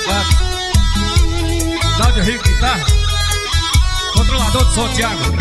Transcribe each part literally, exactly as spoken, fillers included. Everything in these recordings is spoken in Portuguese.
quatro. Cláudio Rico, guitarra. Controlador de som, Thiago.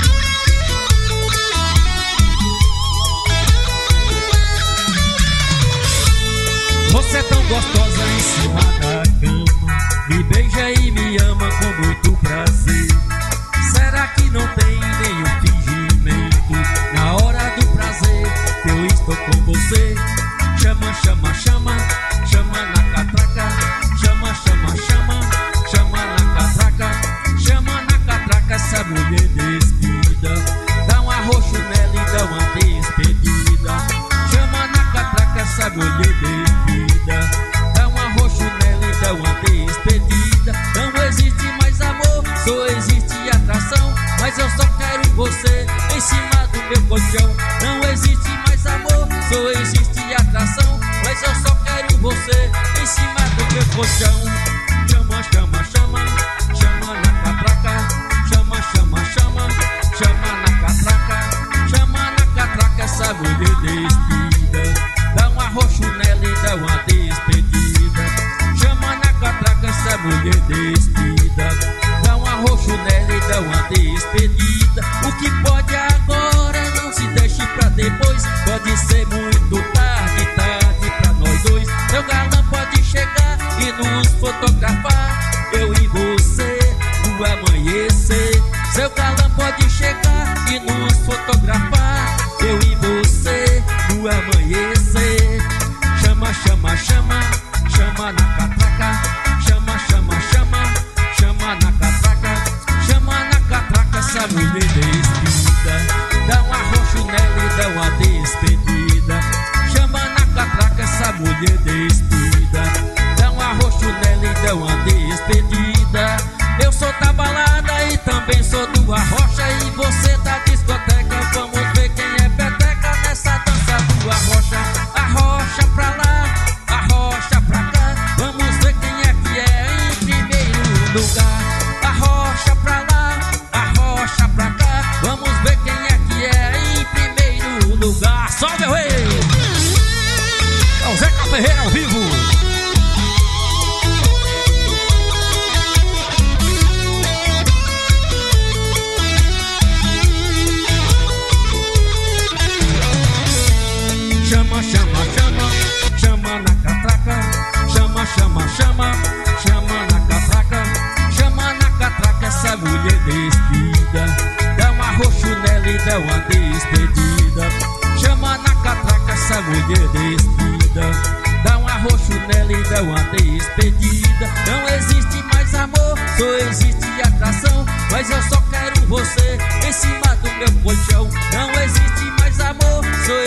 Você é tão gostosa em cima da cama, me beija e me ama com muito prazer. Será que não tem nenhum fingimento na hora do prazer que eu estou com você? Chama, chama, chama, chama na catraca. Chama, chama, chama, chama na catraca. Chama na catraca essa mulher despida. Dá um arroxo nela e dá uma despedida. Chama na catraca essa mulher despida. Dá um arroxo nela e dá uma despedida. Não existe mais amor, só existe atração. Mas eu só quero você em cima do meu colchão. Não existe mais amor, só existe atração. Mas eu só quero você em cima do meu colchão. Chama, chama, chama, chama na catraca. Chama, chama, chama, chama na catraca. Chama na catraca essa mulher despida. Dá um arroxo nela e dá uma despedida. Chama na catraca essa mulher despida. Dá um arroxo nela e dá uma despedida. O que pode agora não se deixe pra depois. Pode ser muito tarde, tarde pra nós dois. Seu galã pode chegar e nos fotografar, eu e você, no amanhecer. Seu galã pode chegar e nos fotografar, eu e você, no amanhecer. Chama, chama, chama, chama na catraca. Chama, chama, chama, chama na catraca. Chama na catraca essa mulher despida. Dá um arroxo nela e dá uma despedida. Chama na catraca essa mulher despida. Dá um arroxo nela e dá uma despedida. Eu sou da balada e também sou do arrocha. E você da discoteca, vamos ver quem é peteca nessa dança do arrocha. Arrocha pra lá, arrocha pra cá. Vamos ver quem é que é em primeiro lugar. Arrocha pra lá, arrocha pra cá. Vamos ver quem é que é em primeiro lugar. Sobe o rei! É o Zeca Ferreira ao vivo. Chama, chama, chama, chama na catraca. Chama, chama, chama, chama na catraca. Chama na catraca essa mulher despida. Dá um arroxo nela e dá uma despedida. Chama na catraca essa mulher despida. Dá um arroxo nela e dá uma despedida. Não existe mais amor, só existe atração. Mas eu só quero você em cima do meu colchão. Não existe mais amor, só